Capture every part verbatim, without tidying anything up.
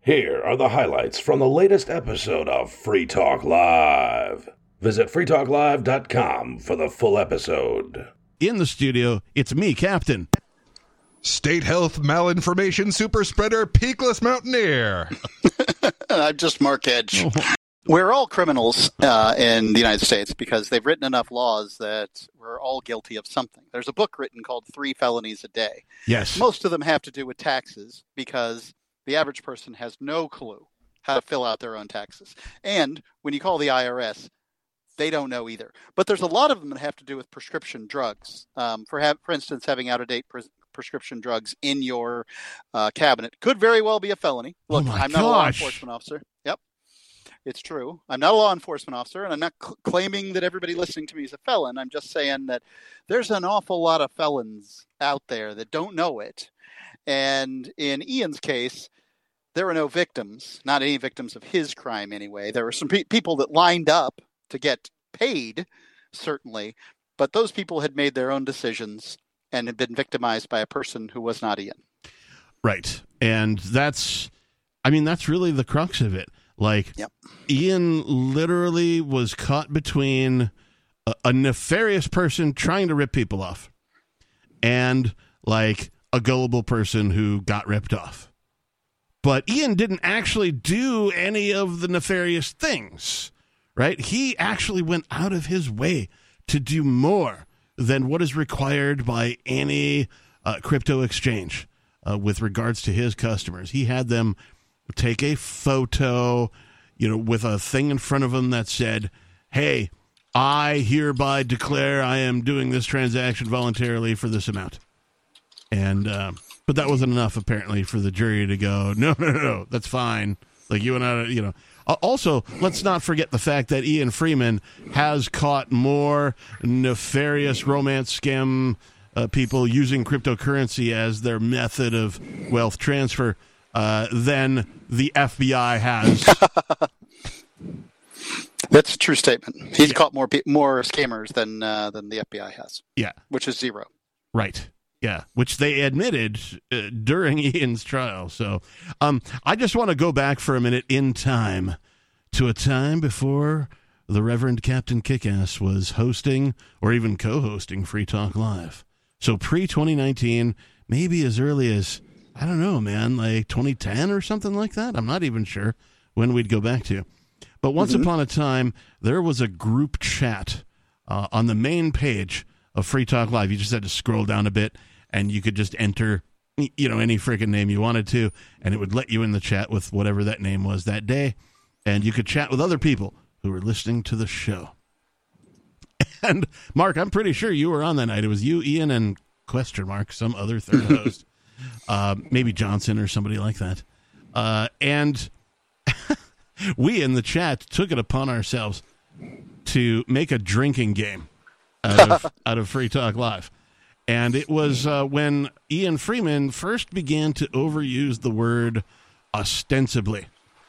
Here are the highlights from the latest episode of Free Talk Live. Visit free talk live dot com for the full episode. In the studio, it's me, Captain. State Health Malinformation Super Spreader Peakless Mountaineer. I'm just Mark Edge. We're all criminals uh, in the United States because they've written enough laws that we're all guilty of something. There's a book written called Three Felonies a Day. Yes. Most of them have to do with taxes because the average person has no clue how to fill out their own taxes. And when you call the I R S, they don't know either. But there's a lot of them that have to do with prescription drugs. Um, for, ha- for instance, having out-of-date pres- prescription drugs in your uh, cabinet could very well be a felony. Look, oh my I'm not a law gosh. enforcement officer. Yep. It's true. I'm not a law enforcement officer, and I'm not cl- claiming that everybody listening to me is a felon. I'm just saying that there's an awful lot of felons out there that don't know it. And in Ian's case, there were no victims, not any victims of his crime anyway. There were some pe- people that lined up to get paid, certainly, but those people had made their own decisions and had been victimized by a person who was not Ian. Right. And that's, I mean, that's really the crux of it. Like, yep. Ian literally was caught between a, a nefarious person trying to rip people off and, like, a gullible person who got ripped off. But Ian didn't actually do any of the nefarious things, right? He actually went out of his way to do more than what is required by any uh, crypto exchange uh, with regards to his customers. He had them take a photo, you know, with a thing in front of him that said, hey, I hereby declare I am doing this transaction voluntarily for this amount. And, uh, but that wasn't enough, apparently, for the jury to go, no, no, no, no, that's fine. Like, you and I, you know. Also, let's not forget the fact that Ian Freeman has caught more nefarious romance scam uh, people using cryptocurrency as their method of wealth transfer uh, than the F B I has. That's a true statement. He's yeah. caught more pe- more scammers than uh, than the F B I has. Yeah, which is zero. Right. Yeah, which they admitted uh, during Ian's trial. So um, I just want to go back for a minute in time to a time before the Reverend Captain Kickass was hosting or even co-hosting Free Talk Live. So pre-twenty nineteen, maybe as early as, I don't know, man, like twenty ten or something like that. I'm not even sure when we'd go back to. But once mm-hmm. upon a time, there was a group chat uh, on the main page of Free Talk Live. You just had to scroll down a bit, and you could just enter, you know, any freaking name you wanted to, and it would let you in the chat with whatever that name was that day, and you could chat with other people who were listening to the show. And, Mark, I'm pretty sure you were on that night. It was you, Ian, and question mark, some other third host. Uh, maybe Johnson or somebody like that. Uh, and we in the chat took it upon ourselves to make a drinking game out of, out of Free Talk Live. And it was uh, when Ian Freeman first began to overuse the word ostensibly.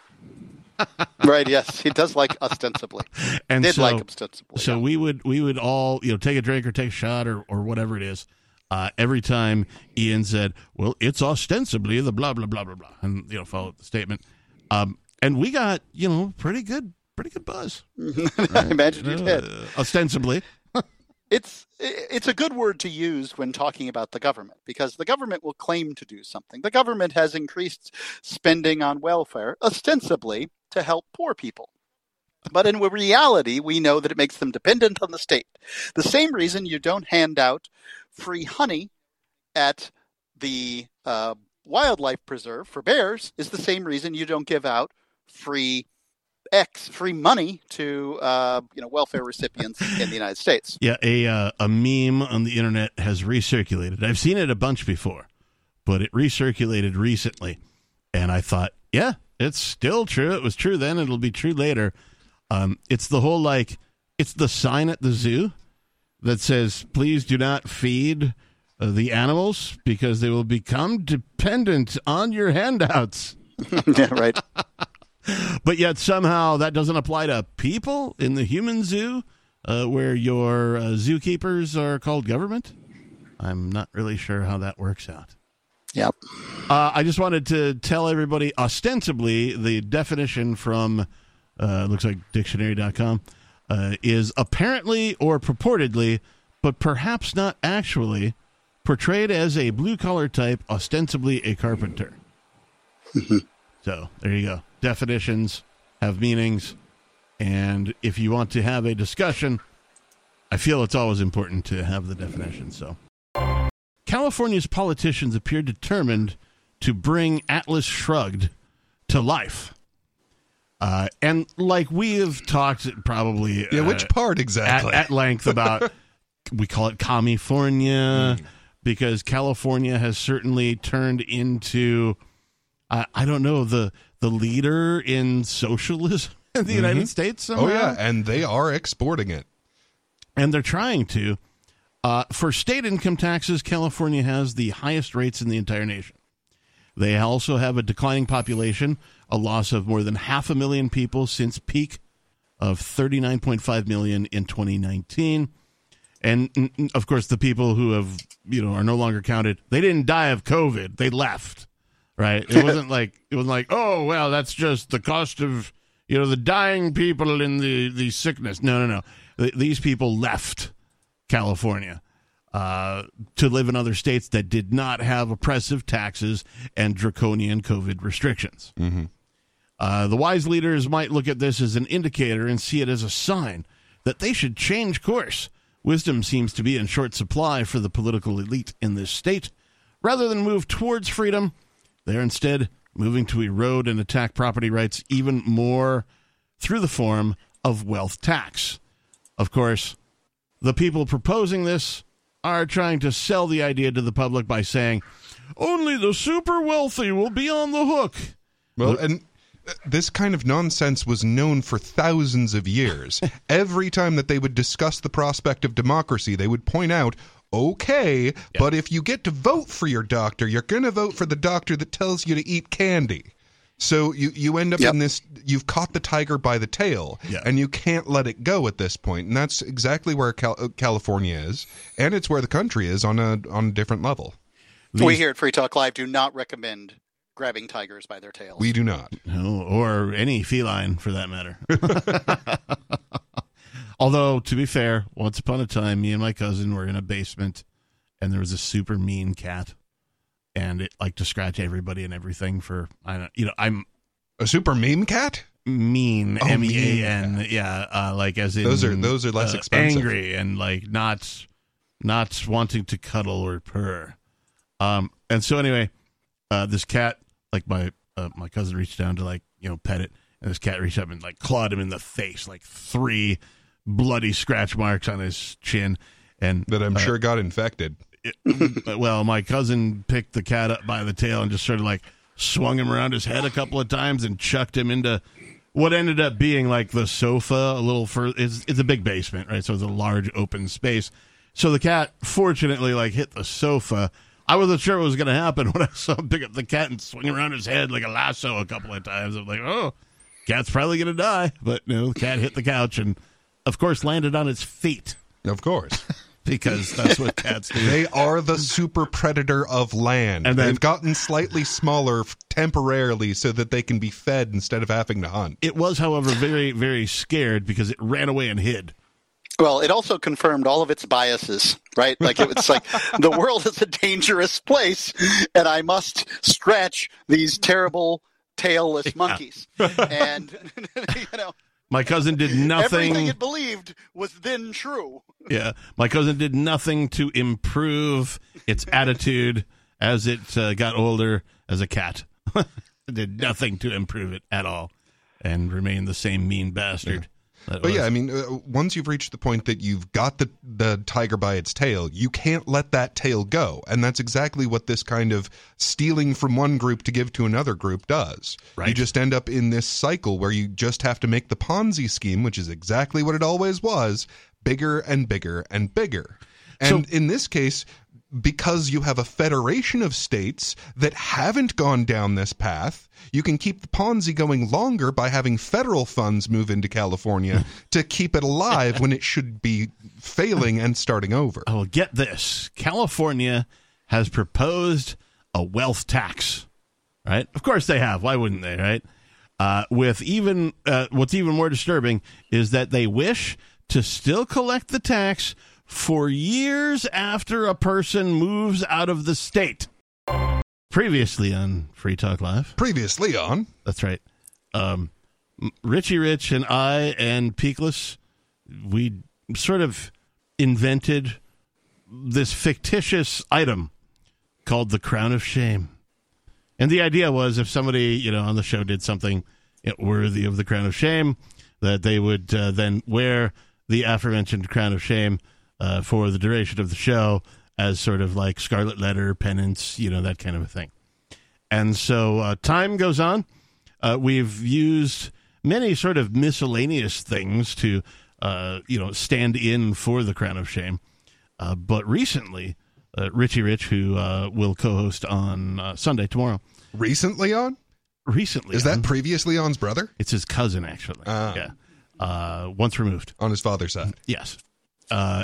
Right, yes. He does like ostensibly. And Did so, like ostensibly. So yeah. we would we would all, you know, take a drink or take a shot or, or whatever it is. Uh, every time Ian said, well, it's ostensibly the blah, blah, blah, blah, blah. And, you know, followed the statement. Um, and we got, you know, pretty good, pretty good buzz. Right? I imagine you did. Uh, ostensibly. It's it's a good word to use when talking about the government, because the government will claim to do something. The government has increased spending on welfare, ostensibly to help poor people. But in reality, we know that it makes them dependent on the state. The same reason you don't hand out free honey at the uh, wildlife preserve for bears is the same reason you don't give out free X free money to uh, you know welfare recipients in the United States. Yeah, a uh, a meme on the internet has recirculated. I've seen it a bunch before, but it recirculated recently, and I thought, yeah, it's still true. It was true then. It'll be true later. Um, it's the whole like it's the sign at the zoo that says, "Please do not feed uh, the animals because they will become dependent on your handouts." Yeah, right. But yet somehow that doesn't apply to people in the human zoo, uh, where your uh, zookeepers are called government. I'm not really sure how that works out. Yep. Uh, I just wanted to tell everybody, ostensibly, the definition from, uh, looks like dictionary dot com, uh, is apparently or purportedly, but perhaps not actually, portrayed as a blue-collar type, ostensibly a carpenter. So, there you go. Definitions have meanings, and if you want to have a discussion, I feel it's always important to have the definition. So, California's politicians appear determined to bring Atlas Shrugged to life. Uh, and like we have talked probably... Yeah, uh, which part exactly? At, at length about, we call it California, mm. because California has certainly turned into, uh, I don't know, the, the leader in socialism in the mm-hmm. United States somehow. Oh, yeah, and they are exporting it. And they're trying to. Uh, for state income taxes, California has the highest rates in the entire nation. They also have a declining population, a loss of more than half a million people since peak of thirty-nine point five million in twenty nineteen. And, of course, the people who have, you know, are no longer counted, they didn't die of COVID. They left, right? It wasn't like, it was like, oh, well, that's just the cost of, you know, the dying people in the, the sickness. No, no, no. These people left California uh, to live in other states that did not have oppressive taxes and draconian COVID restrictions. Mm-hmm. Uh, the wise leaders might look at this as an indicator and see it as a sign that they should change course. Wisdom seems to be in short supply for the political elite in this state. Rather than move towards freedom, they're instead moving to erode and attack property rights even more through the form of wealth tax. Of course, the people proposing this are trying to sell the idea to the public by saying, only the super wealthy will be on the hook. Well, and this kind of nonsense was known for thousands of years. Every time that they would discuss the prospect of democracy, they would point out, okay, yep. but if you get to vote for your doctor, you're going to vote for the doctor that tells you to eat candy. So you, you end up yep. in this, you've caught the tiger by the tail, yeah. and you can't let it go at this point. And that's exactly where Cal- California is, and it's where the country is on a on a different level. These, we here at Free Talk Live do not recommend grabbing tigers by their tails. We do not. No, or any feline, for that matter. Although, to be fair, once upon a time, me and my cousin were in a basement, and there was a super mean cat. And it liked to scratch everybody and everything for, I don't you know, I'm... A super meme cat? Mean, oh, M E A N, yeah, uh, like as in... Those are those are less uh, expensive. Angry and like not, not wanting to cuddle or purr. Um, and so anyway, uh, this cat, like my uh, my cousin reached down to like, you know, pet it, and this cat reached up and like clawed him in the face, like three bloody scratch marks on his chin. And that I'm uh, sure got infected. It, well, my cousin picked the cat up by the tail and just sort of like swung him around his head a couple of times and chucked him into what ended up being like the sofa a little further. It's, it's a big basement, right? So it's a large open space. So the cat, fortunately, like hit the sofa. I wasn't sure what was going to happen when I saw him pick up the cat and swing around his head like a lasso a couple of times. I'm like, oh, cat's probably going to die. But no, the cat hit the couch and, of course, landed on its feet. Of course. Because that's what cats do. They are the super predator of land. And then, they've gotten slightly smaller temporarily so that they can be fed instead of having to hunt. It was, however, very, very scared because it ran away and hid. Well, it also confirmed all of its biases, right? Like it was like the world is a dangerous place, and I must scratch these terrible tailless yeah. monkeys. And you know. My cousin did nothing. Everything it believed was then true. Yeah. My cousin did nothing to improve its attitude as it uh, got older as a cat. Did nothing to improve it at all and remained the same mean bastard. Yeah. But was. yeah, I mean, uh, once you've reached the point that you've got the, the tiger by its tail, you can't let that tail go. And that's exactly what this kind of stealing from one group to give to another group does. Right. You just end up in this cycle where you just have to make the Ponzi scheme, which is exactly what it always was, bigger and bigger and bigger. And so, in this case, because you have a federation of states that haven't gone down this path, you can keep the Ponzi going longer by having federal funds move into California to keep it alive when it should be failing and starting over. Oh, get this. California has proposed a wealth tax, right? Of course they have. Why wouldn't they, right? Uh, with even uh, what's even more disturbing is that they wish to still collect the tax for years after a person moves out of the state. Previously on Free Talk Live. Previously on. That's right. Um, Richie Rich and I and Peakless, we sort of invented this fictitious item called the Crown of Shame. And the idea was if somebody, you know, on the show did something worthy of the Crown of Shame, that they would uh, then wear the aforementioned Crown of Shame uh, for the duration of the show as sort of like scarlet letter, penance, you know, that kind of a thing. And so uh, time goes on. Uh, we've used many sort of miscellaneous things to, uh, you know, stand in for the Crown of Shame. Uh, but recently, uh, Richie Rich, who uh, will co-host on uh, Sunday, tomorrow. Recently on? Recently Is on. that previously on's brother? It's his cousin, actually. Ah. Yeah. Uh, once removed. On his father's side. Yes. Uh,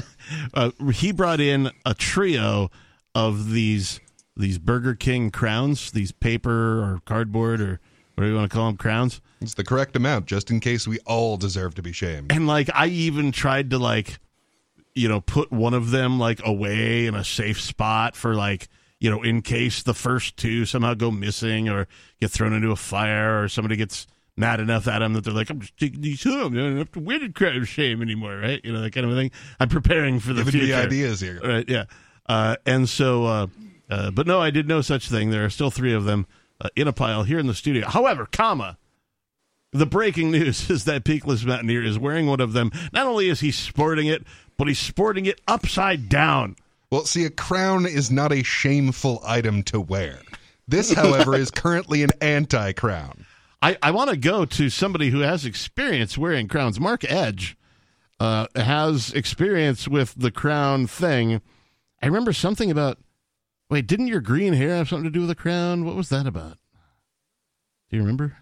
uh, he brought in a trio of these these Burger King crowns, these paper or cardboard or whatever you want to call them, crowns. It's the correct amount, just in case we all deserve to be shamed. And, like, I even tried to, like, you know, put one of them, like, away in a safe spot for, like, you know, in case the first two somehow go missing or get thrown into a fire or somebody gets mad enough at them that they're like, I'm just taking these home. I don't have to wear the Crown of Shame anymore, right? You know, that kind of thing. I'm preparing for the Giving future. me ideas here. Right, yeah. Uh, and so, uh, uh, but no, I did no such thing. There are still three of them uh, in a pile here in the studio. However, comma, the breaking news is that Peakless Mountaineer is wearing one of them. Not only is he sporting it, but he's sporting it upside down. Well, see, a crown is not a shameful item to wear. This, however, is currently an anti-crown. I, I want to go to somebody who has experience wearing crowns. Mark Edge uh, has experience with the crown thing. I remember something about, wait, didn't your green hair have something to do with a crown? What was that about? Do you remember?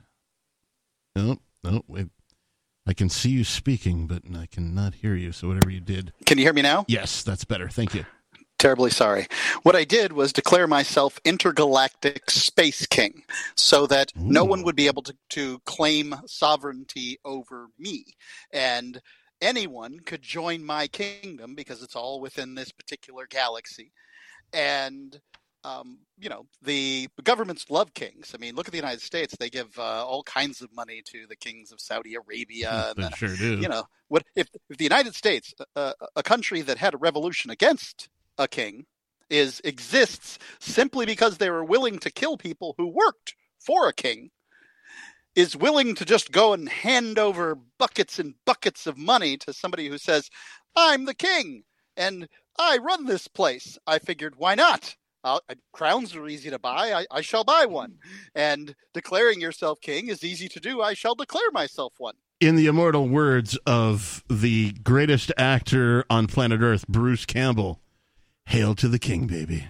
No, no, wait. I can see you speaking, but I cannot hear you, so whatever you did. Can you hear me now? Yes, that's better. Thank you. Terribly sorry. What I did was declare myself intergalactic space king so that Ooh. no one would be able to, to claim sovereignty over me. And anyone could join my kingdom because it's all within this particular galaxy. And, um, you know, the governments love kings. I mean, look at the United States. They give uh, all kinds of money to the kings of Saudi Arabia. They and, sure do. You know, what if, if the United States, uh, a country that had a revolution against a king, is exists simply because they were willing to kill people who worked for a king, is willing to just go and hand over buckets and buckets of money to somebody who says, I'm the king and I run this place. I figured, why not? Uh, crowns are easy to buy. I, I shall buy one. And declaring yourself king is easy to do. I shall declare myself one. In the immortal words of the greatest actor on planet Earth, Bruce Campbell, hail to the king, baby.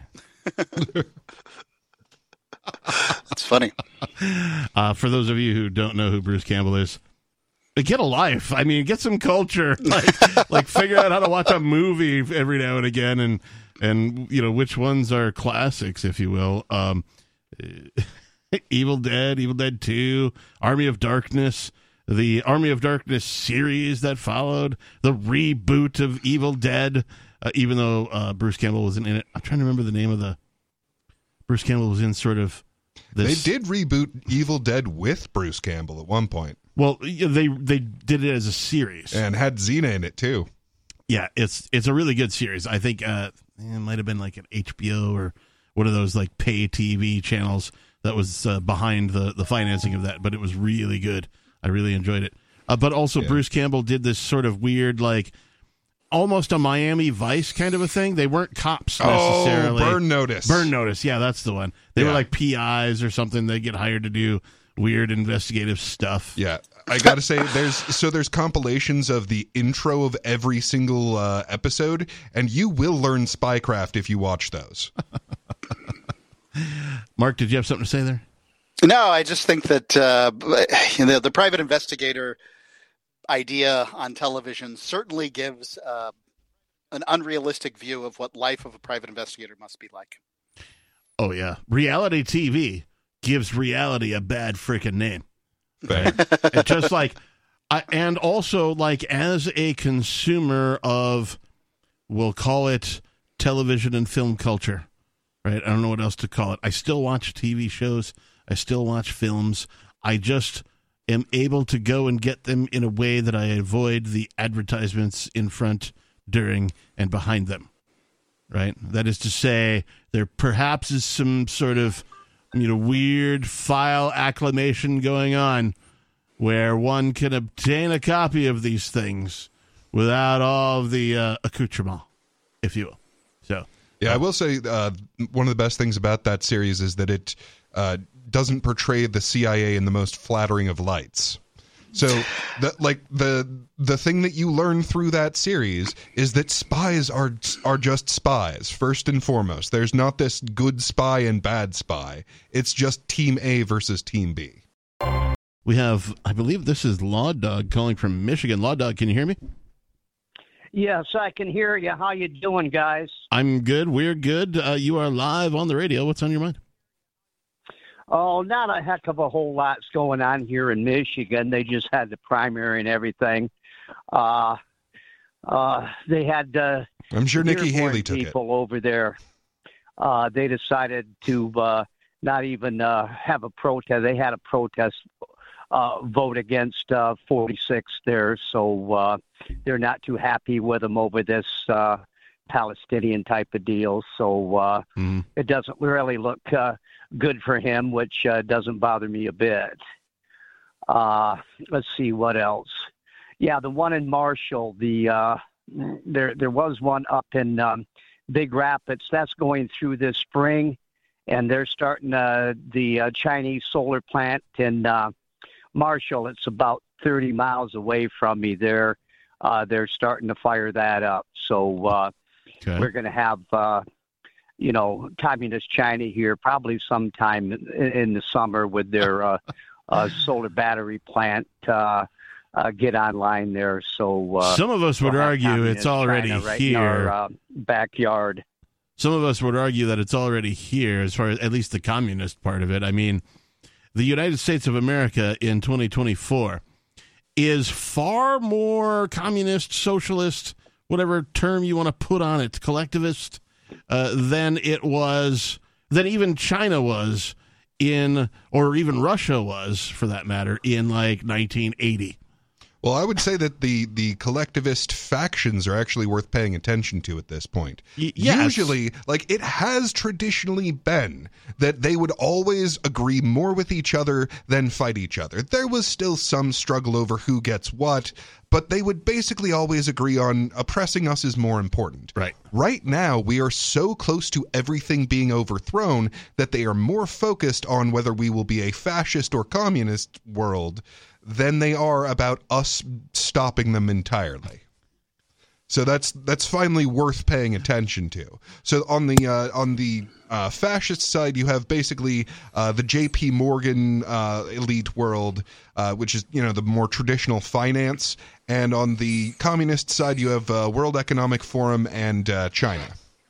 That's funny. Uh, for those of you who don't know who Bruce Campbell is, get a life. I mean, get some culture. Like, like figure out how to watch a movie every now and again, and and you know which ones are classics, if you will. Um, Evil Dead, Evil Dead two, Army of Darkness, the Army of Darkness series that followed, the reboot of Evil Dead. Uh, even though uh, Bruce Campbell wasn't in it, I'm trying to remember the name of the. Bruce Campbell was in sort of this. They did reboot Evil Dead with Bruce Campbell at one point. Well, they they did it as a series and had Xena in it too. Yeah, it's it's a really good series. I think uh, it might have been like an H B O or one of those like pay T V channels that was uh, behind the the financing of that. But it was really good. I really enjoyed it. Uh, but also, yeah. Bruce Campbell did this sort of weird like. Almost a Miami Vice kind of a thing. They weren't cops necessarily. Oh, Burn Notice. Burn Notice. Yeah, that's the one. They yeah. were like P Is or something. They get hired to do weird investigative stuff. Yeah. I got to say, there's so there's compilations of the intro of every single uh, episode, and you will learn spycraft if you watch those. Mark, did you have something to say there? No, I just think that uh, you know, the private investigator idea on television certainly gives uh, an unrealistic view of what life of a private investigator must be like. Oh, yeah. Reality T V gives reality a bad freaking name. Right? And just like, I, and also, like, as a consumer of, we'll call it television and film culture, right? I don't know what else to call it. I still watch T V shows. I still watch films. I just am able to go and get them in a way that I avoid the advertisements in front, during, and behind them, right? That is to say, there perhaps is some sort of, you know, weird file acclamation going on where one can obtain a copy of these things without all of the uh, accoutrement, if you will. So, yeah, I will say uh, one of the best things about that series is that it uh, doesn't portray the C I A in the most flattering of lights. So, the, like the the thing that you learn through that series is that spies are are just spies first and foremost. There's not this good spy and bad spy. It's just Team A versus Team B. We have, I believe this is Law Dog calling from Michigan. Law Dog, can you hear me? Yes, I can hear you. How you doing, guys? I'm good. We're good. Uh, you are live on the radio. What's on your mind? Oh, not a heck of a whole lot's going on here in Michigan. They just had the primary and everything. Uh, uh, they had uh, I'm sure Nikki Dearborn Haley took people it. over there. Uh, they decided to uh, not even uh, have a protest. They had a protest uh, vote against uh, forty-six there, so uh, they're not too happy with them over this uh, Palestinian type of deal. So uh, mm-hmm. It doesn't really look uh, good for him, which uh, doesn't bother me a bit. Uh, let's see what else. Yeah, the one in Marshall, the uh, there there was one up in um, Big Rapids. That's going through this spring, and they're starting uh, the uh, Chinese solar plant in uh, Marshall. It's about thirty miles away from me. They're uh, they're starting to fire that up. So uh, okay. We're going to have. Uh, you know, communist China here probably sometime in, in the summer with their uh, uh, solar battery plant uh, uh, get online there. So uh, some of us would we'll argue it's already right here. In our, uh, backyard. Some of us would argue that it's already here, as far as at least the communist part of it. I mean, the United States of America in twenty twenty-four is far more communist, socialist, whatever term you want to put on it, collectivist, Uh, than it was, than even China was in, or even Russia was, for that matter, in like nineteen eighty. Well, I would say that the, the collectivist factions are actually worth paying attention to at this point. Y- yes. Usually, like, it has traditionally been that they would always agree more with each other than fight each other. There was still some struggle over who gets what, but they would basically always agree on oppressing us is more important. Right. Right now, we are so close to everything being overthrown that they are more focused on whether we will be a fascist or communist world than they are about us stopping them entirely. So that's that's finally worth paying attention to. So on the uh, on the uh, fascist side, you have basically uh, the J P Morgan uh, elite world, uh, which is, you know, the more traditional finance, and on the communist side, you have uh, World Economic Forum and uh, China.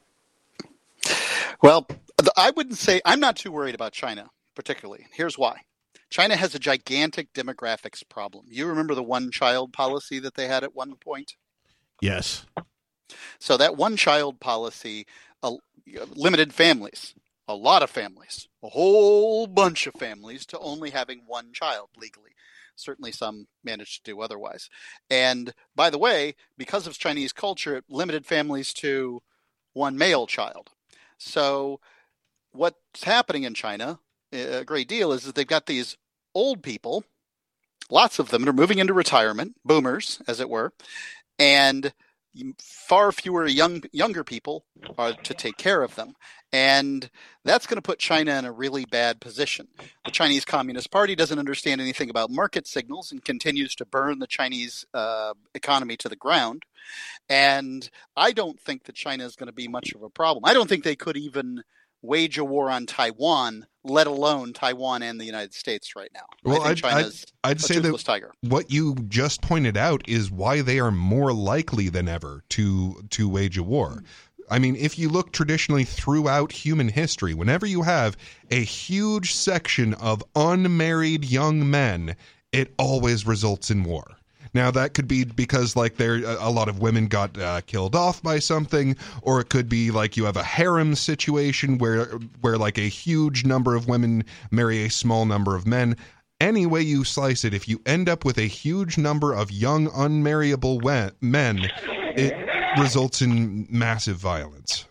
Well, I wouldn't say I'm not too worried about China particularly. Here's why. China has a gigantic demographics problem. You remember the one-child policy that they had at one point? Yes. So that one-child policy uh, limited families, a lot of families, a whole bunch of families, to only having one child legally. Certainly some managed to do otherwise. And by the way, because of Chinese culture, it limited families to one male child. So what's happening in China a great deal is that they've got these old people, lots of them are moving into retirement, boomers, as it were, and far fewer young younger people are to take care of them. And that's going to put China in a really bad position. The Chinese Communist Party doesn't understand anything about market signals and continues to burn the Chinese uh, economy to the ground. And I don't think that China is going to be much of a problem. I don't think they could even wage a war on Taiwan, let alone Taiwan and the United States right now. Well, I think I'd, China's I'd, I'd a say toothless that tiger. What you just pointed out is why they are more likely than ever to to wage a war. I mean, if you look traditionally throughout human history, whenever you have a huge section of unmarried young men, it always results in war. Now, that could be because, like, there a lot of women got uh, killed off by something, or it could be like you have a harem situation where, where like, a huge number of women marry a small number of men. Any way you slice it, if you end up with a huge number of young, unmarriable we- men, it results in massive violence.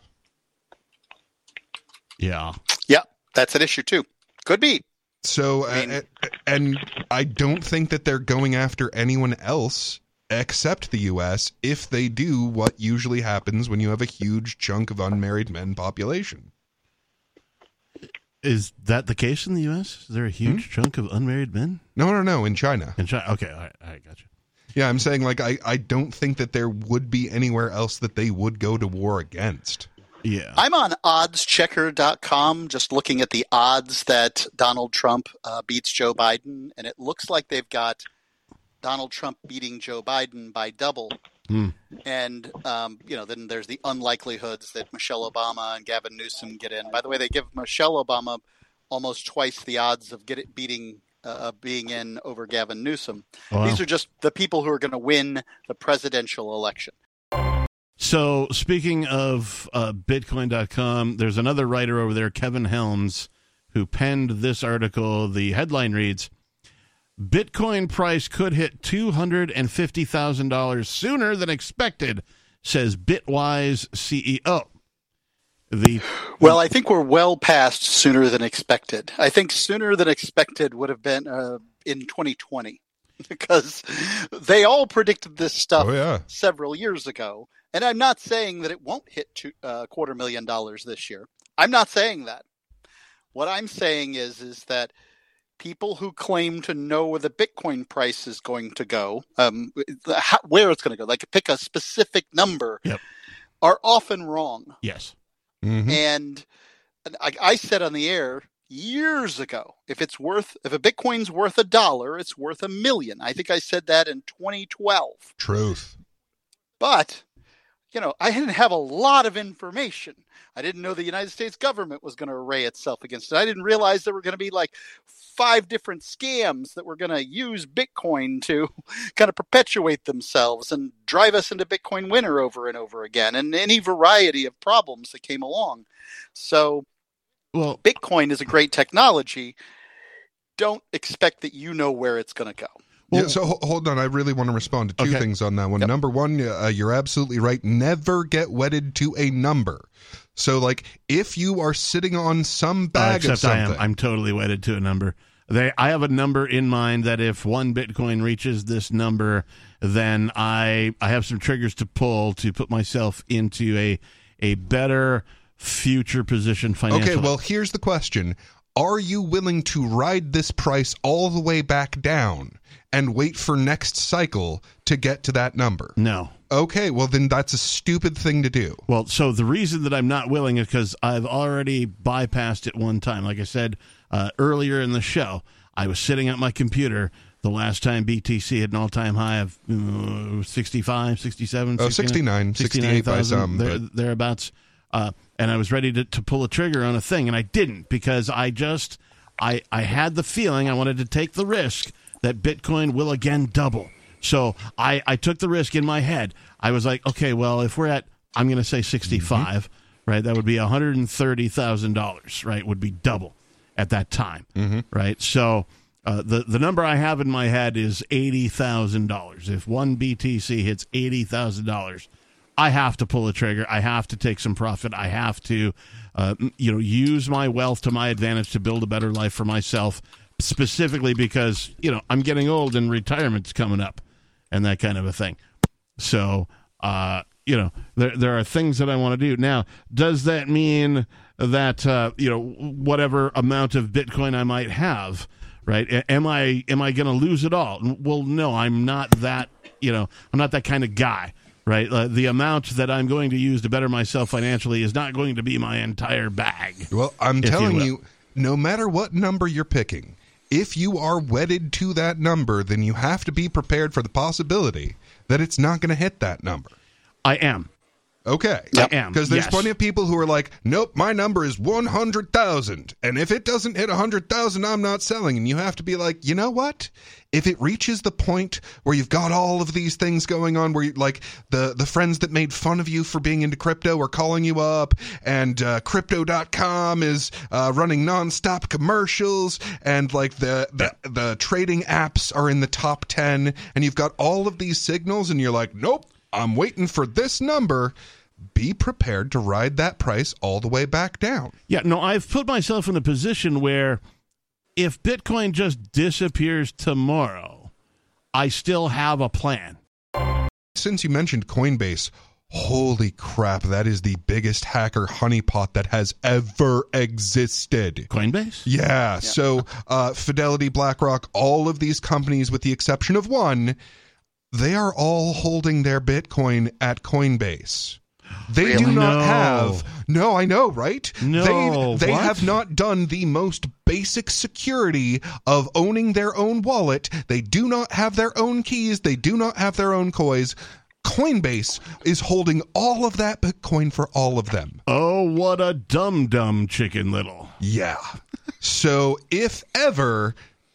Yeah. Yeah, that's an issue, too. Could be. So, I mean, uh, and I don't think that they're going after anyone else except the U S if they do what usually happens when you have a huge chunk of unmarried men population. Is that the case in the U S? Is there a huge hmm? chunk of unmarried men? No, no, no, in China. In China. Okay, all right, all right, gotcha. Yeah, I'm saying, like, I, I don't think that there would be anywhere else that they would go to war against. Yeah. I'm on odds checker dot com just looking at the odds that Donald Trump uh, beats Joe Biden, and it looks like they've got Donald Trump beating Joe Biden by double. Mm. And, um, you know, then there's the unlikelihoods that Michelle Obama and Gavin Newsom get in. By the way, they give Michelle Obama almost twice the odds of get it beating uh, being in over Gavin Newsom. Wow. These are just the people who are going to win the presidential election. So, speaking of uh, Bitcoin dot com, there's another writer over there, Kevin Helms, who penned this article. The headline reads, Bitcoin price could hit two hundred fifty thousand dollars sooner than expected, says Bitwise C E O. The Well, I think we're well past sooner than expected. I think sooner than expected would have been uh, in twenty twenty because they all predicted this stuff oh, yeah. several years ago. And I'm not saying that it won't hit two, uh, quarter million dollars this year. I'm not saying that. What I'm saying is, is that people who claim to know where the Bitcoin price is going to go, um, how, where it's going to go, like pick a specific number, yep. are often wrong. Yes. Mm-hmm. And I, I said on the air years ago, if it's worth, if a Bitcoin's worth a dollar, it's worth a million. I think I said that in twenty twelve. Truth. But you know, I didn't have a lot of information. I didn't know the United States government was going to array itself against it. I didn't realize there were going to be like five different scams that were going to use Bitcoin to kind of perpetuate themselves and drive us into Bitcoin winter over and over again, and any variety of problems that came along. So, well, Bitcoin is a great technology. Don't expect that you know where it's going to go. Well, yeah, so ho- hold on. I really want to respond to two okay. things on that one. Yep. Number one, uh, you're absolutely right. Never get wedded to a number. So, like, if you are sitting on some bag uh, of except something, I am. I'm totally wedded to a number. They, I have a number in mind that if one Bitcoin reaches this number, then I, I have some triggers to pull to put myself into a, a better future position financially. Okay, well, here's the question. Are you willing to ride this price all the way back down and wait for next cycle to get to that number? No. Okay, well, then that's a stupid thing to do. Well, so the reason that I'm not willing is because I've already bypassed it one time. Like I said uh, earlier in the show, I was sitting at my computer the last time B T C had an all-time high of uh, sixty-five, sixty-seven, oh, sixty-nine, sixty-eight by some. There, but... thereabouts. Uh, and I was ready to, to pull a trigger on a thing, and I didn't because I just I, I had the feeling I wanted to take the risk that Bitcoin will again double. So I, I took the risk in my head. I was like, okay, well, if we're at, I'm going to say sixty-five, mm-hmm. right? That would be one hundred thirty thousand dollars, right? Would be double at that time, mm-hmm. right? So uh, the, the number I have in my head is eighty thousand dollars. If one B T C hits eighty thousand dollars, I have to pull a trigger. I have to take some profit. I have to, uh, you know, use my wealth to my advantage to build a better life for myself, specifically because, you know, I'm getting old and retirement's coming up and that kind of a thing. So, uh, you know, there there are things that I want to do. Now, does that mean that, uh, you know, whatever amount of Bitcoin I might have, right, am I, am I going to lose it all? Well, no, I'm not that, you know, I'm not that kind of guy. Right, uh, the amount that I'm going to use to better myself financially is not going to be my entire bag. Well, I'm telling you, you, no matter what number you're picking, if you are wedded to that number, then you have to be prepared for the possibility that it's not going to hit that number. I am. Okay. I am. Because there's yes. plenty of people who are like, nope, my number is one hundred thousand. And if it doesn't hit one hundred thousand, I'm not selling. And you have to be like, you know what? If it reaches the point where you've got all of these things going on, where you, like the, the friends that made fun of you for being into crypto are calling you up, and uh, crypto dot com is uh, running nonstop commercials, and like the, the, the trading apps are in the top ten, and you've got all of these signals, and you're like, nope, I'm waiting for this number. Be prepared to ride that price all the way back down. Yeah, no, I've put myself in a position where if Bitcoin just disappears tomorrow, I still have a plan. Since you mentioned Coinbase, holy crap, that is the biggest hacker honeypot that has ever existed. Coinbase? Yeah, Yeah. so uh, Fidelity, BlackRock, all of these companies with the exception of one, they are all holding their Bitcoin at Coinbase. They Really? do not No. have. No, I know, right? No, They, they what? have not done the most basic security of owning their own wallet. They do not have their own keys. They do not have their own coins. Coinbase is holding all of that Bitcoin for all of them. Oh, what a dumb-dumb Chicken Little. Yeah. So if ever...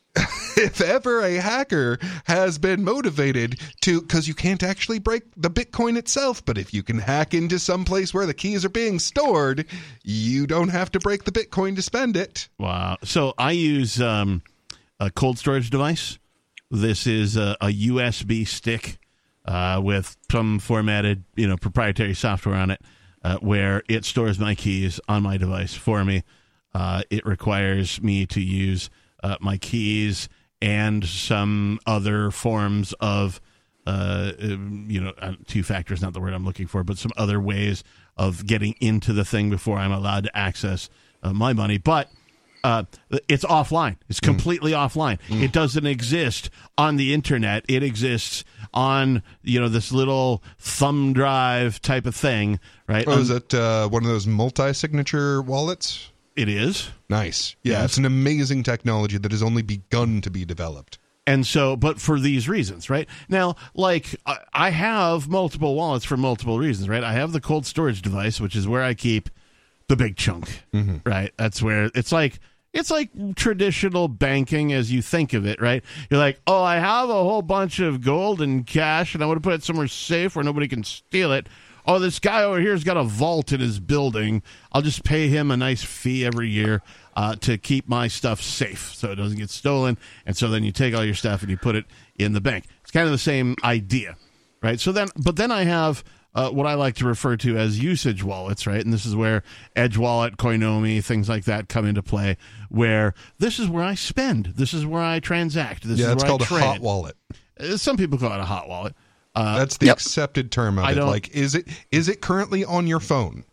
If ever a hacker has been motivated to, because you can't actually break the Bitcoin itself, but if you can hack into some place where the keys are being stored, you don't have to break the Bitcoin to spend it. Wow. So I use um, a cold storage device. This is a, a U S B stick uh, with some formatted, you know, proprietary software on it, uh, where it stores my keys on my device for me. Uh, it requires me to use uh, my keys and some other forms of, uh, you know, two-factor is not the word I'm looking for, but some other ways of getting into the thing before I'm allowed to access uh, my money. But uh, it's offline. It's completely mm. offline. Mm. It doesn't exist on the internet. It exists on, you know, this little thumb drive type of thing, right? Oh, um, is it uh, one of those multi-signature wallets? It is. Nice. Yeah, Yes. it's an amazing technology that has only begun to be developed. And so, but for these reasons, right? Now, like, I- I have multiple wallets for multiple reasons, right? I have the cold storage device, which is where I keep the big chunk, Mm-hmm. right? That's where it's like, it's like traditional banking as you think of it, right? You're like, oh, I have a whole bunch of gold and cash, and I want to put it somewhere safe where nobody can steal it. Oh, this guy over here's got a vault in his building. I'll just pay him a nice fee every year uh, to keep my stuff safe so it doesn't get stolen. And so then you take all your stuff and you put it in the bank. It's kind of the same idea, right? So then, but then I have uh, what I like to refer to as usage wallets, right? And this is where Edge Wallet, Coinomi, things like that come into play, where this is where I spend. This is where I transact. This yeah, is it's where called I a trade. hot wallet. Uh, Some people call it a hot wallet. Uh, That's the Yep. accepted term of I it. don't- Like, is it is it currently on your phone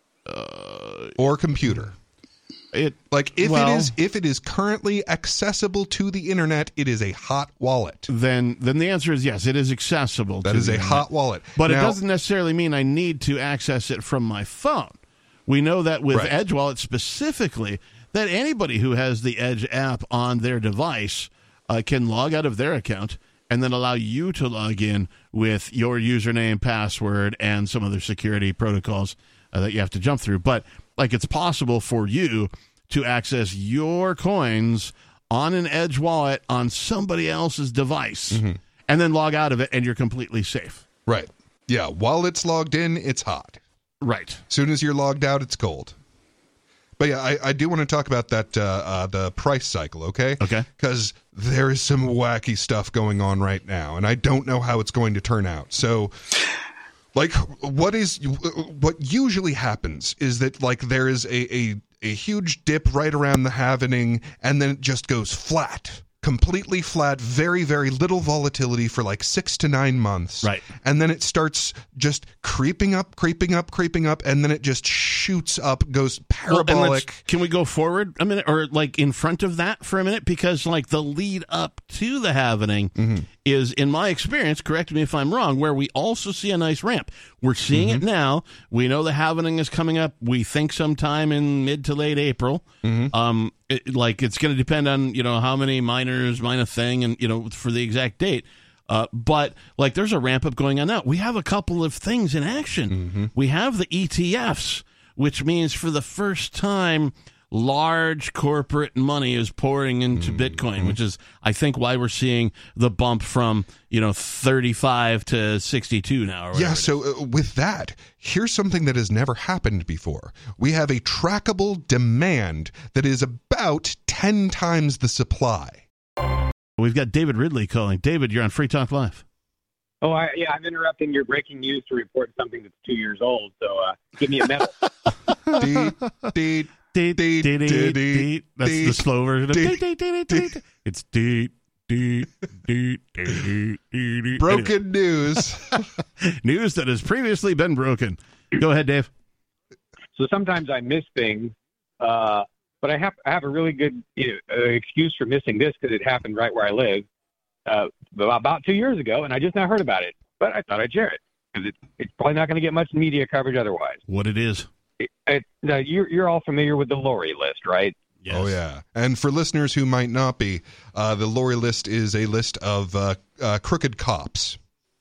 uh, or computer? it Like, if Well- it is if it is currently accessible to the internet, it is a hot wallet. then then the answer is yes, it is accessible. That to is the a internet. hot wallet. But it Now- doesn't necessarily mean I need to access it from my phone. We know that with Right. Edge Wallet specifically, that anybody who has the Edge app on their device uh, can log out of their account and then allow you to log in with your username, password, and some other security protocols uh, that you have to jump through. But like it's possible for you to access your coins on an Edge wallet on somebody else's device Mm-hmm. and then log out of it, and you're completely safe. Right. Yeah, while it's logged in, it's hot. Right. Soon as you're logged out, it's cold. But yeah, I, I do want to talk about that, uh, uh, the price cycle, okay? Okay. Because there is some wacky stuff going on right now, and I don't know how it's going to turn out. So, like, what is what usually happens is that, like, there is a, a, a huge dip right around the halvening, and then it just goes flat. Completely flat, very, very little volatility for like six to nine months. Right. And then it starts just creeping up, creeping up, creeping up, and then it just shoots up, goes Well, and let's- parabolic. can we go forward a minute, or like in front of that for a minute? Because like the lead up to the halvening Mm-hmm. is, in my experience, correct me if I'm wrong, where we also see a nice ramp. We're seeing Mm-hmm. it now. We know the halvening is coming up. We think sometime in mid to late April. Mm-hmm. Um, it, like it's going to depend on you know how many miners mine a thing, and you know for the exact date. Uh, but like, there's a ramp up going on now. We have a couple of things in action. Mm-hmm. We have the E T Fs, which means for the first time, large corporate money is pouring into mm-hmm. Bitcoin, which is, I think, why we're seeing the bump from, you know, thirty-five to sixty-two now. Or yeah, so uh, with that, here's something that has never happened before. We have a trackable demand that is about ten times the supply. We've got David Ridley calling. David, you're on Free Talk Live. Oh, I, yeah, I'm interrupting your breaking news to report something that's two years old, so uh, give me a medal. deed, deed. Deet, deet, deet, deet. That's the slow version of deet, deet, deet, deet. It's deet, deet, deet, deet, deet. Broken news. News that has previously been broken. Go ahead, Dave. So sometimes I miss things, uh, but I have I have a really good you know, uh, excuse for missing this because it happened right where I live uh, about two years ago, and I just now heard about it. But I thought I'd share it because it, it's probably not going to get much media coverage otherwise. What it is? It, it, now you're you're all familiar with the Lori list, right? Yes. Oh yeah. And for listeners who might not be, uh, the Lori list is a list of uh, uh, crooked cops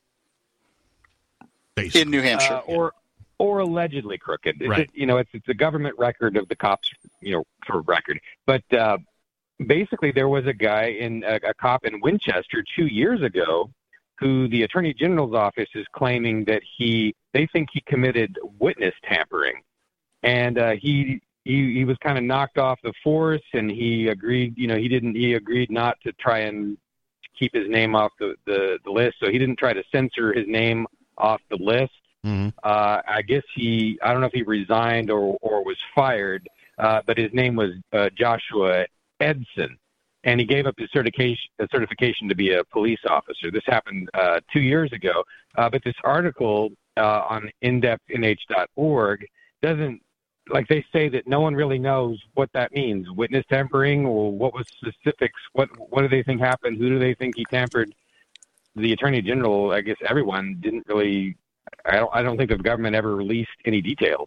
Basically. In New Hampshire, uh, or or allegedly crooked. It's right. a, you know, it's it's a government record of the cops, you know, for record. But uh, basically, there was a guy in a, a cop in Winchester two years ago who the Attorney General's office is claiming that he they think he committed witness tampering. And uh, he, he he was kind of knocked off the force, and he agreed. You know, he didn't. He agreed not to try and keep his name off the, the, the list. So he didn't try to censor his name off the list. Mm-hmm. Uh, I guess he. I don't know if he resigned or or was fired. Uh, but his name was uh, Joshua Edson, and he gave up his certification certification to be a police officer. This happened uh, two years ago. Uh, but this article uh, on in depth N H dot org doesn't. Like they say that no one really knows what that means, witness tampering, or what was specifics. What what do they think happened? Who do they think he tampered? The Attorney General, I guess everyone didn't really. I don't. I don't think the government ever released any details.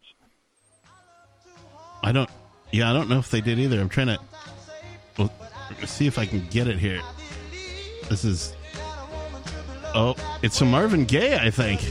I don't. Yeah, I don't know if they did either. I'm trying to. Well, let's see if I can get it here. This is. Oh, it's some Marvin Gaye, I think.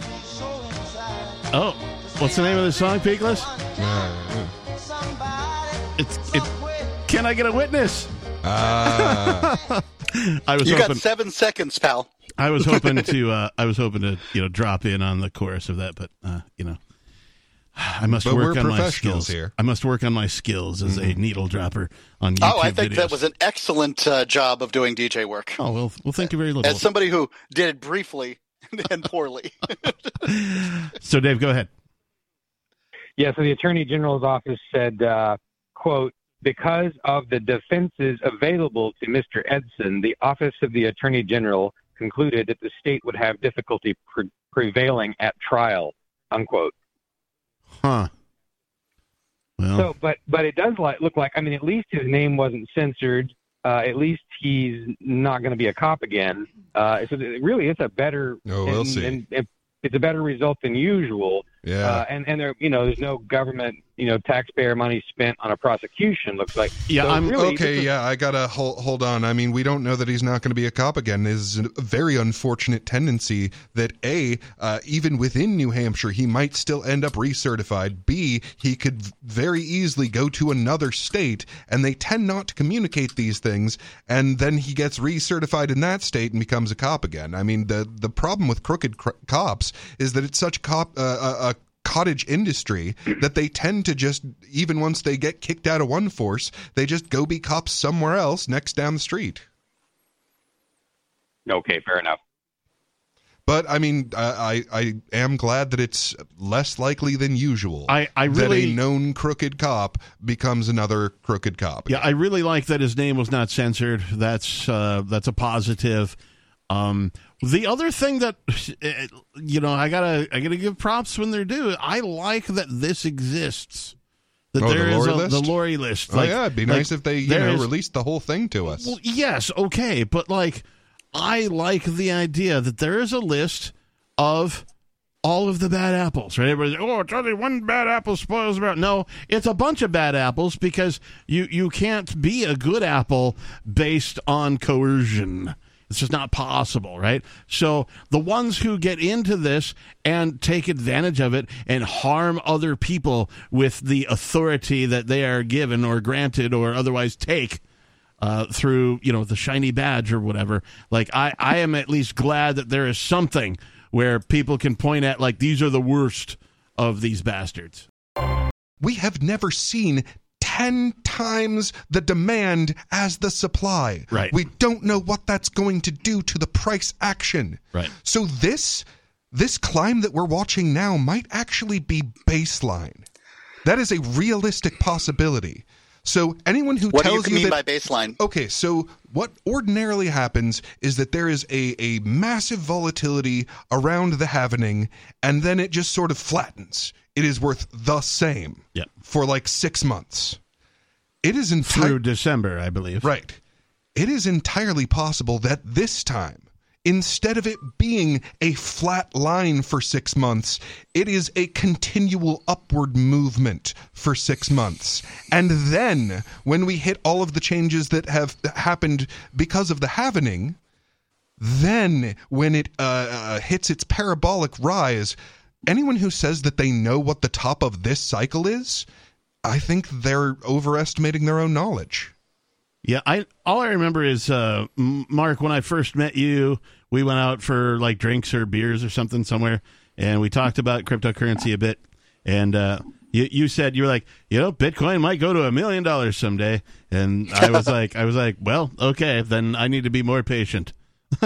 Oh. What's the name of the song, Peakless? Uh, It's it. Can I get a witness? uh, I was you hoping, got seven seconds, pal. I was hoping to. Uh, I was hoping to, you know, drop in on the chorus of that, but uh, you know, I must But work we're on my professionals skills. here. I must work on my skills as mm-hmm. a needle dropper on YouTube Oh, I think videos. that was an excellent uh, job of doing D J work. Oh well, well, thank you very little. As somebody who did it briefly and poorly. So, Dave, go ahead. Yeah, so the Attorney General's office said, uh, quote, because of the defenses available to Mister Edson, the Office of the Attorney General concluded that the state would have difficulty pre- prevailing at trial, unquote. Huh. Well. So, but but it does like, look like, I mean, at least his name wasn't censored. Uh, at least he's not going to be a cop again. Uh, so it really, it's a better. Oh, we'll and, see. And, and it's a better result than usual. Yeah. Uh, and and there, you know, there's no government, you know, taxpayer money spent on a prosecution. Looks like. Yeah, so I'm really, okay, is, yeah, I gotta hold, hold on. I mean, we don't know that he's not going to be a cop again. There's a very unfortunate tendency that A, uh, even within New Hampshire, he might still end up recertified. B, he could very easily go to another state, and they tend not to communicate these things, and then he gets recertified in that state and becomes a cop again. I mean, the the problem with crooked cr- cops is that it's such cop uh, a, a cottage industry that they tend to just, even once they get kicked out of one force, they just go be cops somewhere else next down the street. Okay, fair enough. But I mean, I I, I am glad that it's less likely than usual I, I really, that a known crooked cop becomes another crooked cop. Yeah, I really like that his name was not censored. That's uh, that's a positive. Um, the other thing that, you know, I gotta I gotta give props when they're due. I like that this exists. That Oh, there the is Lori a, list? the Lori list. Oh Like, yeah, it'd be like, nice if they you there know is- released the whole thing to us. Well, yes, okay, but like, I like the idea that there is a list of all of the bad apples, right? Everybody's like, oh, it's only one bad apple spoils about. No, it's a bunch of bad apples because you, you can't be a good apple based on coercion. It's just not possible, right? So the ones who get into this and take advantage of it and harm other people with the authority that they are given or granted or otherwise take uh, through, you know, the shiny badge or whatever, like I, I am at least glad that there is something where people can point at, like, these are the worst of these bastards. We have never seen ten times the demand as the supply. Right. We don't know what that's going to do to the price action. Right. So this this climb that we're watching now might actually be baseline. That is a realistic possibility. So anyone who what tells do you mean that, by baseline? Okay, so what ordinarily happens is that there is a, a massive volatility around the halvening, and then it just sort of flattens. It is worth the same Yep. for like six months. It is Through entirely December, I believe. right. It is entirely possible that this time, instead of it being a flat line for six months, it is a continual upward movement for six months. And then, when we hit all of the changes that have happened because of the halvening, then when it uh, uh, hits its parabolic rise, anyone who says that they know what the top of this cycle is, I think they're overestimating their own knowledge. Yeah, I all I remember is, uh, Mark, when I first met you, we went out for like drinks or beers or something somewhere, and we talked about cryptocurrency a bit. And uh, you you said, you were like, you know, Bitcoin might go to a million dollars someday. And I was like, I was like, well, okay, then I need to be more patient.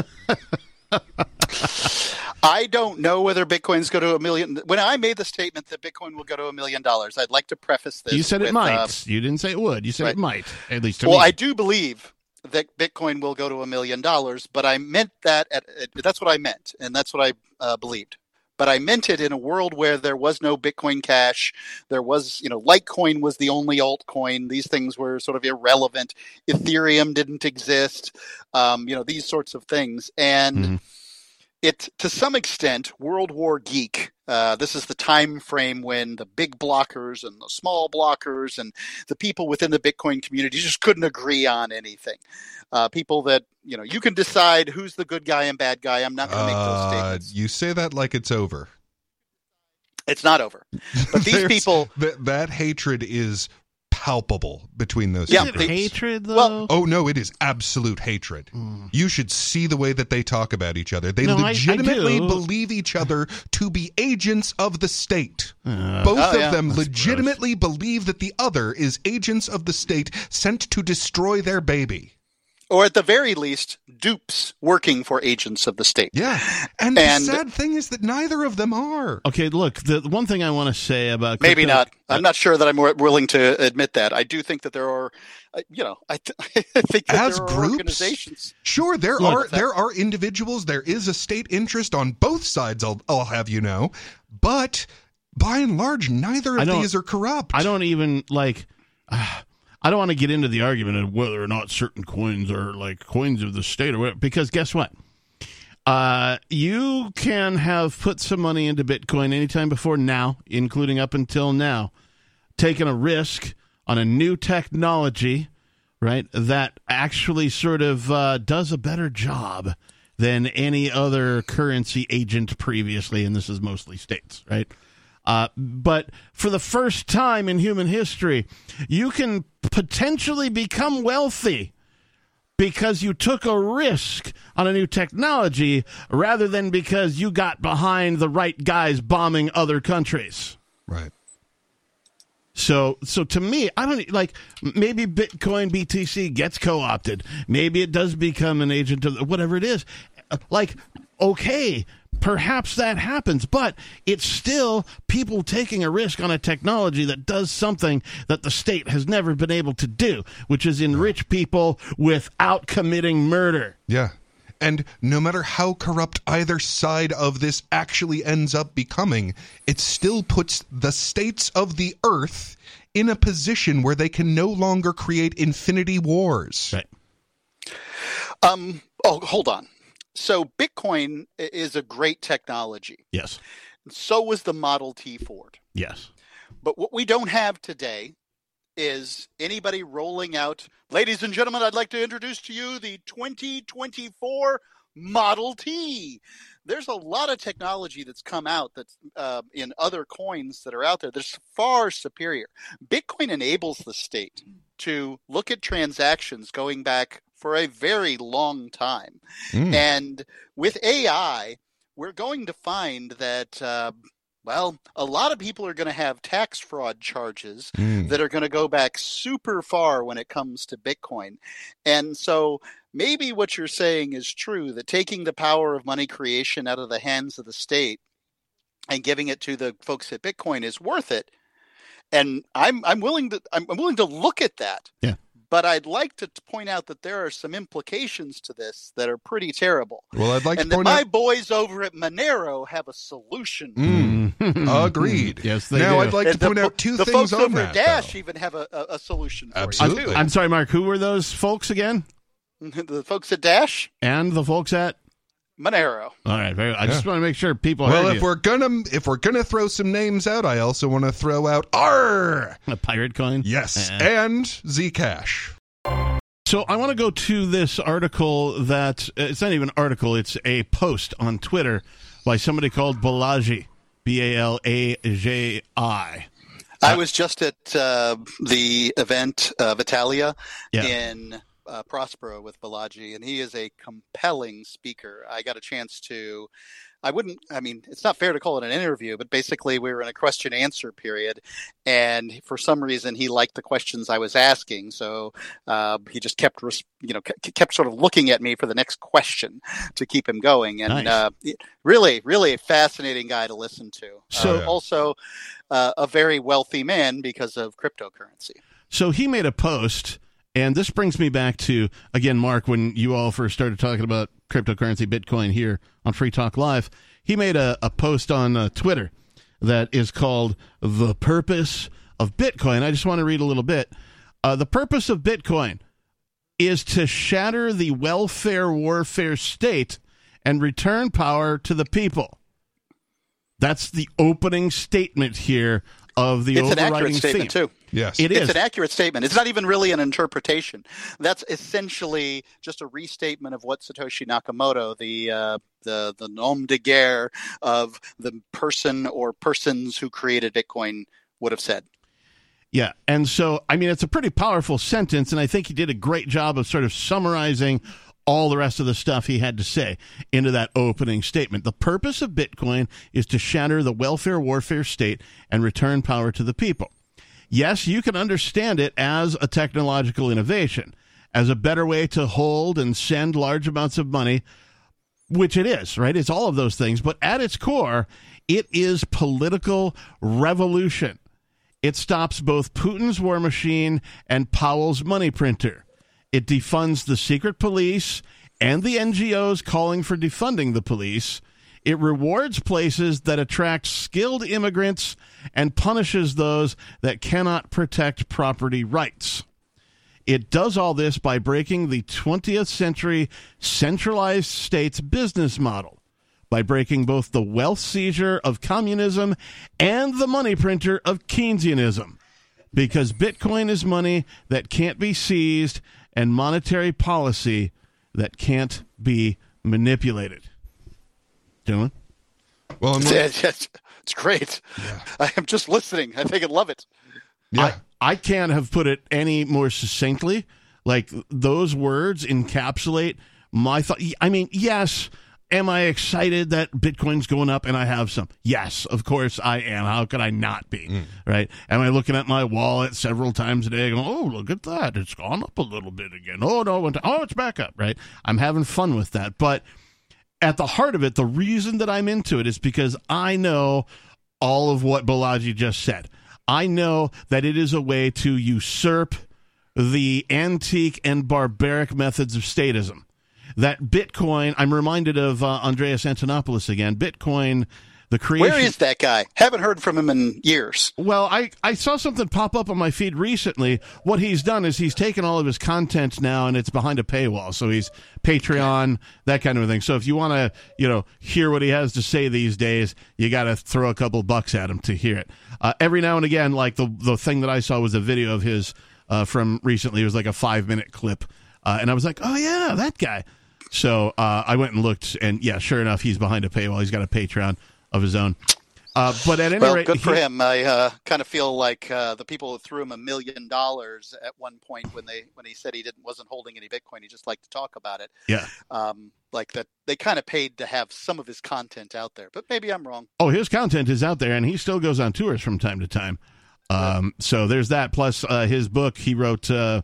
I don't know whether Bitcoin's go to a million. When I made the statement that Bitcoin will go to a million dollars, I'd like to preface this. You said with, it might. Uh, you didn't say it would. You said right. it might, at least to well, me. I do believe that Bitcoin will go to a million dollars, but I meant that at, that's what I meant, and that's what I uh, believed. But I meant it in a world where there was no Bitcoin Cash. There was, you know, Litecoin was the only altcoin. These things were sort of irrelevant. Ethereum didn't exist. Um, you know, these sorts of things. And mm-hmm. it, to some extent, World War Geek. Uh, this is the time frame when the big blockers and the small blockers and the people within the Bitcoin community just couldn't agree on anything. Uh, people that, you know, you can decide who's the good guy and bad guy. I'm not going to make those uh, statements. You say that like it's over. It's not over. But these people... Th- that hatred is palpable between those yeah, two Is groups. it hatred, though? Well, oh, no, it is absolute hatred. Mm. You should see the way that they talk about each other. They No, I- I legitimately do. believe each other to be agents of the state. Uh, Both Oh, of yeah. them That's legitimately believe that the other is agents of the state sent to destroy their baby. Or at the very least, dupes working for agents of the state. Yeah. And, And- the sad thing is that neither of them are. Okay, look, the one thing I want to say about Maybe crypto- not. I'm not sure that I'm willing to admit that. I do think that there are, uh, you know, I, th- I think that As there are groups? organizations. Sure, there Look, are there are individuals, there is a state interest on both sides, I'll, I'll have you know. But by and large, neither I of don't- these are corrupt. I don't even like. Uh, I don't want to get into the argument of whether or not certain coins are like coins of the state or whatever, because guess what? Uh, you can have put some money into Bitcoin anytime before now, including up until now, taken a risk on a new technology, right, that actually sort of uh, does a better job than any other currency agent previously, and this is mostly states, right? Uh, but for the first time in human history, you can potentially become wealthy because you took a risk on a new technology rather than because you got behind the right guys bombing other countries. Right. So, so to me, I don't like. Maybe Bitcoin B T C gets co-opted. Maybe it does become an agent of whatever it is. Like, okay, perhaps that happens, but it's still people taking a risk on a technology that does something that the state has never been able to do, which is enrich people without committing murder. Yeah. And no matter how corrupt either side of this actually ends up becoming, it still puts the states of the earth in a position where they can no longer create infinity wars. Right. Um. Oh, hold on. So Bitcoin is a great technology. Yes. So was the Model T Ford. Yes. But what we don't have today is anybody rolling out, ladies and gentlemen, I'd like to introduce to you the twenty twenty-four Model T. There's a lot of technology that's come out that's uh, in other coins that are out there that's far superior. Bitcoin enables the state to look at transactions going back for a very long time. Mm. And with A I, we're going to find that, uh, well, a lot of people are going to have tax fraud charges mm. that are going to go back super far when it comes to Bitcoin. And so maybe what you're saying is true, that taking the power of money creation out of the hands of the state and giving it to the folks at Bitcoin is worth it. And I'm I'm willing to I'm willing to look at that. Yeah. But I'd like to point out that there are some implications to this that are pretty terrible. Well, I'd like and to point that my out... boys over at Monero have a solution. Mm. Agreed. Yes, they now, do. I'd like and to point the, out two the things folks on over that, at Dash though. even have a, a, a solution for Absolutely. you, too. I'm sorry, Mark, who were those folks again? The folks at Dash? And the folks at? Monero. All right, very, I yeah. just want to make sure people well, heard if you. we're gonna if we're gonna throw some names out, I also want to throw out R. A pirate coin? Yes, Uh, and Zcash. So I want to go to this article that, it's not even an article, it's a post on Twitter by somebody called Balaji, B A L A J I. I was just at uh, the event of Italia Yeah. in uh, Prospero with Balaji, and he is a compelling speaker. I got a chance to, I wouldn't, I mean, it's not fair to call it an interview, but basically we were in a question answer period, and for some reason he liked the questions I was asking, so uh, he just kept, you know, kept sort of looking at me for the next question to keep him going, and nice. uh, really, really a fascinating guy to listen to. So uh, also uh, a very wealthy man because of cryptocurrency. So he made a post, and this brings me back to, again, Mark, when you all first started talking about cryptocurrency, Bitcoin here on Free Talk Live, he made a, a post on uh, Twitter that is called The Purpose of Bitcoin. I just want to read a little bit. Uh, the purpose of Bitcoin is to shatter the welfare warfare state and return power to the people. That's the opening statement here of the it's overriding an accurate statement, theme. too. Yes. It it's is. an accurate statement. It's not even really an interpretation. That's essentially just a restatement of what Satoshi Nakamoto, the uh, the the nom de guerre of the person or persons who created Bitcoin, would have said. Yeah, and so, I mean, it's a pretty powerful sentence, and I think he did a great job of sort of summarizing all the rest of the stuff he had to say into that opening statement. The purpose of Bitcoin is to shatter the welfare warfare state and return power to the people. Yes, you can understand it as a technological innovation, as a better way to hold and send large amounts of money, which it is, right? It's all of those things. But at its core, it is political revolution. It stops both Putin's war machine and Powell's money printer. It defunds the secret police and the N G Os calling for defunding the police. It rewards places that attract skilled immigrants and punishes those that cannot protect property rights. It does all this by breaking the twentieth century centralized states business model, by breaking both the wealth seizure of communism and the money printer of Keynesianism, because Bitcoin is money that can't be seized and monetary policy that can't be manipulated. Gentlemen? Well, I'm It's, it's, it's great. Yeah. I am just listening. I think I love it. yeah. I, I can't have put it any more succinctly. Like, those words encapsulate my thought. I mean, yes, am I excited that Bitcoin's going up and I have some? Yes, of course I am. How could I not be? Mm. Right? Am I looking at my wallet several times a day going, oh, look at that. It's gone up a little bit again. Oh, no. Oh, it's back up. Right? I'm having fun with that. But at the heart of it, the reason that I'm into it is because I know all of what Balaji just said. I know that it is a way to usurp the antique and barbaric methods of statism. That Bitcoin, I'm reminded of uh, Andreas Antonopoulos again, Bitcoin the creation. Where is that guy? Haven't heard from him in years. Well, I, I saw something pop up on my feed recently. What he's done is he's taken all of his content now, and it's behind a paywall. So he's Patreon, that kind of thing. So if you want to, you know, hear what he has to say these days, you got to throw a couple bucks at him to hear it. Uh, every now and again, like the the thing that I saw was a video of his uh, from recently. It was like a five minute clip, uh, and I was like, oh yeah, that guy. So uh, I went and looked, and yeah, sure enough, he's behind a paywall. He's got a Patreon of his own. Uh, but at any well, rate, good for he, him. I uh, kind of feel like uh, the people who threw him a million dollars at one point when they when he said he didn't wasn't holding any Bitcoin, he just liked to talk about it. Yeah, um, like that they kind of paid to have some of his content out there. But maybe I'm wrong. Oh, his content is out there, and he still goes on tours from time to time. Um, so there's that. Plus, uh, his book, he wrote uh,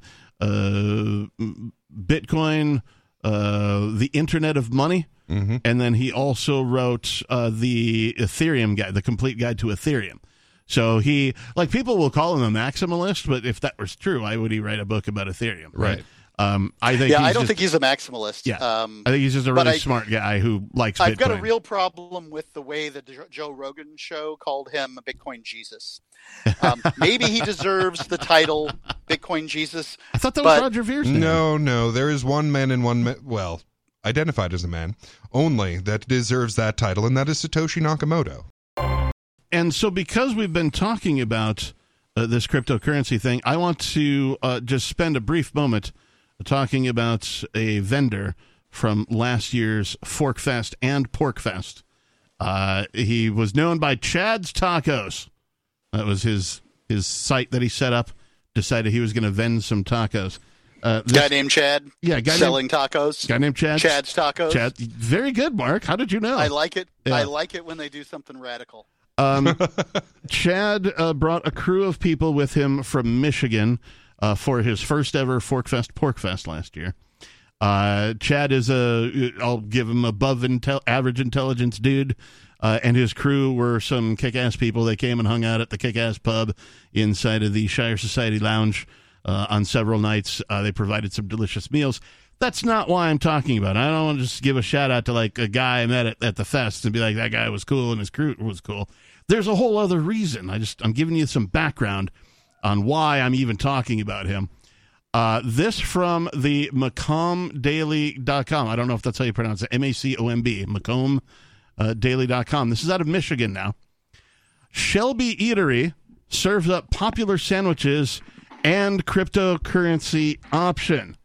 uh, Bitcoin. Uh, the Internet of Money, mm-hmm. and then he also wrote uh, the Ethereum Guide, the Complete Guide to Ethereum. So he, like, people will call him a maximalist, but if that was true, why would he write a book about Ethereum? Right. right. Um, I think. Yeah, he's I don't just, think he's a maximalist. Yeah, um, I think he's just a really I, smart guy who likes I've Bitcoin. got a real problem with the way the Joe Rogan show called him a Bitcoin Jesus. Um, maybe he deserves the title Bitcoin Jesus. I thought that but, was Roger Vere's name. No, no. There is one man and one, ma- well, identified as a man, only that deserves that title, and that is Satoshi Nakamoto. And so because we've been talking about uh, this cryptocurrency thing, I want to uh, just spend a brief moment talking about a vendor from last year's Forkfest and Porkfest. Uh, he was known by Chad's Tacos. That was his his site that he set up. Decided he was going to vend some tacos. Uh, this, guy named Chad. Yeah, guy selling named, tacos. Guy named Chad. Chad's Tacos. Chad, very good, Mark. How did you know? I like it. Yeah. I like it when they do something radical. Um, Chad uh, brought a crew of people with him from Michigan uh, for his first ever Forkfest Porkfest last year. Uh, Chad is a, I'll give him above intel- average intelligence dude. Uh, and his crew were some kick-ass people. They came and hung out at the kick-ass pub inside of the Shire Society Lounge uh, on several nights. Uh, they provided some delicious meals. That's not why I'm talking about it. I don't want to just give a shout-out to, like, a guy I met at, at the fest and be like, that guy was cool and his crew was cool. There's a whole other reason. I just, I'm giving you some background on why I'm even talking about him. Uh, this from the Macomb Daily dot com. I don't know if that's how you pronounce it. M A C O M B. Macomb Uh, daily dot com. This is out of Michigan now. Shelby Eatery serves up popular sandwiches and cryptocurrency option.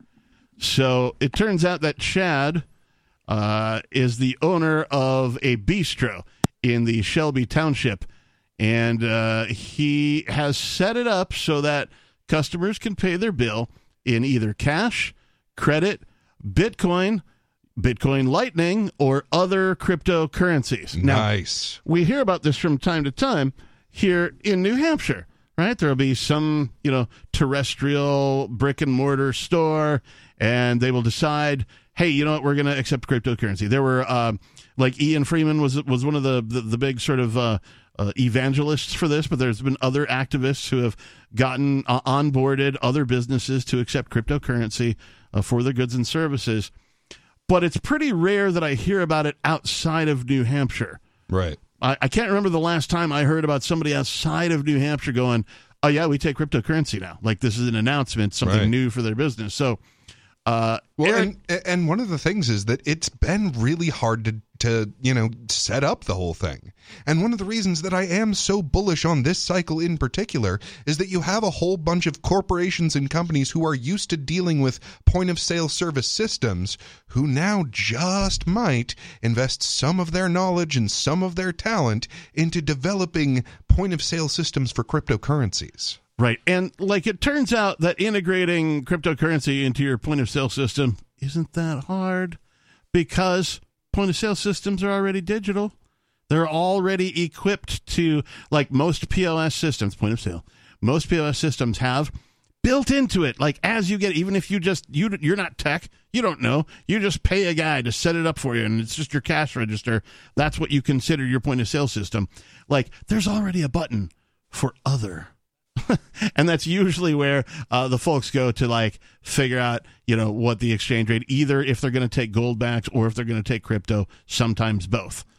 So it turns out that Chad uh, is the owner of a bistro in the Shelby Township, and uh, he has set it up so that customers can pay their bill in either cash, credit, Bitcoin, Bitcoin Lightning, or other cryptocurrencies. Nice. Now, we hear about this from time to time here in New Hampshire, right? There'll be some, you know, terrestrial brick and mortar store, and they will decide, hey, you know what, we're going to accept cryptocurrency. There were, uh, like, Ian Freeman was was one of the, the, the big sort of uh, uh, evangelists for this, but there's been other activists who have gotten uh, onboarded other businesses to accept cryptocurrency uh, for their goods and services. But it's pretty rare that I hear about it outside of New Hampshire. Right. I, I can't remember the last time I heard about somebody outside of New Hampshire going, oh, yeah, we take cryptocurrency now. Like, this is an announcement, something right. new for their business. So, uh, well, Aaron, and, and one of the things is that it's been really hard to, to, you know, set up the whole thing. And one of the reasons that I am so bullish on this cycle in particular is that you have a whole bunch of corporations and companies who are used to dealing with point-of-sale service systems who now just might invest some of their knowledge and some of their talent into developing point-of-sale systems for cryptocurrencies. Right. And, like, it turns out that integrating cryptocurrency into your point-of-sale system isn't that hard because point-of-sale systems are already digital. They're already equipped to, like most P O S systems, point of sale, most P O S systems have built into it, like as you get, even if you just, you, you're not tech, you don't know, you just pay a guy to set it up for you, and it's just your cash register. That's what you consider your point of sale system. Like, there's already a button for other. And that's usually where uh, the folks go to, like, figure out, you know, what the exchange rate, either if they're going to take gold backs or if they're going to take crypto, sometimes both. Mm.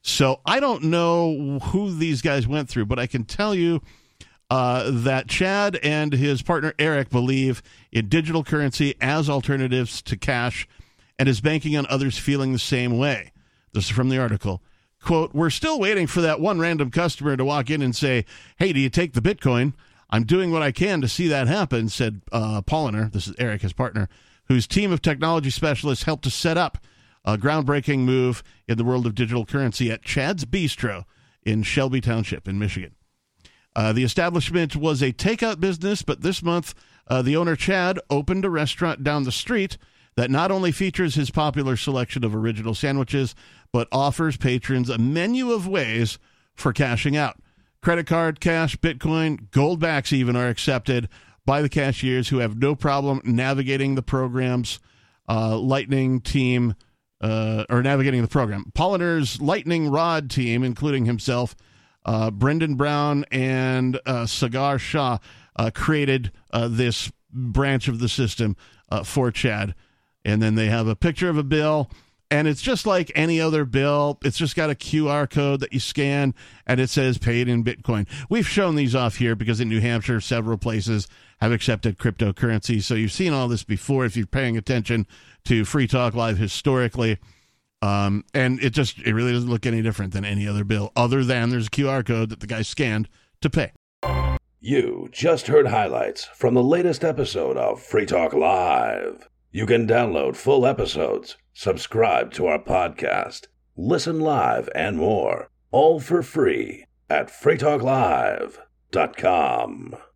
So I don't know who these guys went through, but I can tell you uh, that Chad and his partner Eric believe in digital currency as alternatives to cash and is banking on others feeling the same way. This is from the article. Quote, "We're still waiting for that one random customer to walk in and say, 'Hey, do you take the Bitcoin?' I'm doing what I can to see that happen," said uh, Polliner, this is Eric, his partner, whose team of technology specialists helped to set up a groundbreaking move in the world of digital currency at Chad's Bistro in Shelby Township in Michigan. Uh, the establishment was a takeout business, but this month uh, the owner, Chad, opened a restaurant down the street that not only features his popular selection of original sandwiches, but offers patrons a menu of ways for cashing out. Credit card, cash, Bitcoin, gold backs even are accepted by the cashiers who have no problem navigating the program's uh, Lightning team, uh, or navigating the program. Polliner's Lightning Rod team, including himself, uh, Brendan Brown, and uh, Sagar Shah, uh, created uh, this branch of the system uh, for Chad. And then they have a picture of a bill, and it's just like any other bill. It's just got a Q R code that you scan, and it says paid in Bitcoin. We've shown these off here because in New Hampshire, several places have accepted cryptocurrency. So you've seen all this before if you're paying attention to Free Talk Live historically. Um, and it just, it really doesn't look any different than any other bill, other than there's a Q R code that the guy scanned to pay. You just heard highlights from the latest episode of Free Talk Live. You can download full episodes, subscribe to our podcast, listen live, and more, all for free at free talk live dot com.